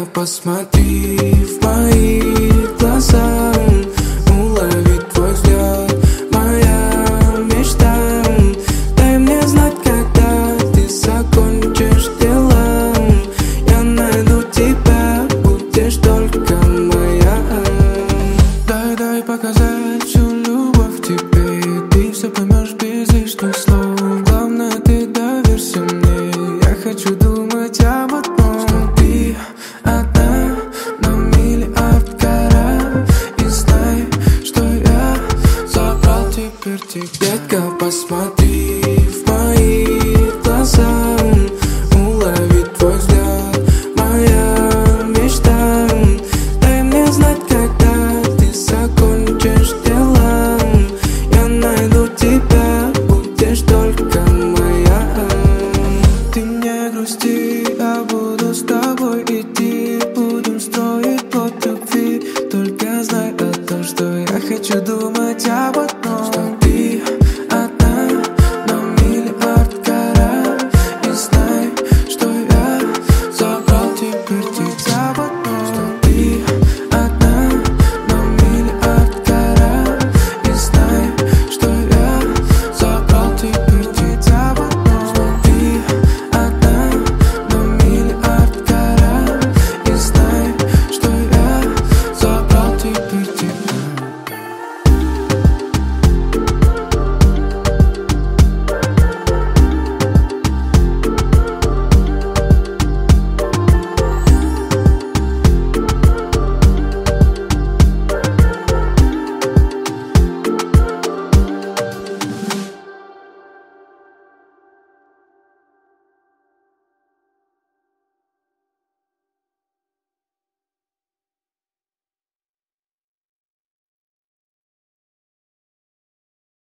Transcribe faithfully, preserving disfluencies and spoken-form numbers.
посмотри в мои глаза, уловить твой взгляд, моя мечта. Дай мне знать, когда ты закончишь дела. Я найду тебя, будешь только моя. Дай, дай показать всю любовь тебе, и ты все поймешь без лишних слов. Главное, ты доверься мне, я хочу думать об одном, что ты одна на миллиард карат. И знай, что я забрал теперь тебя. Детка, посмотри в мои глаза, уловить твой взгляд, моя мечта. Дай мне знать, когда ты закончишь дела. Я найду тебя, будешь только моя. Ты не грусти, я буду с тобой идти. Будем строить плод любви. Только знай о том, что я хочу думать об одном.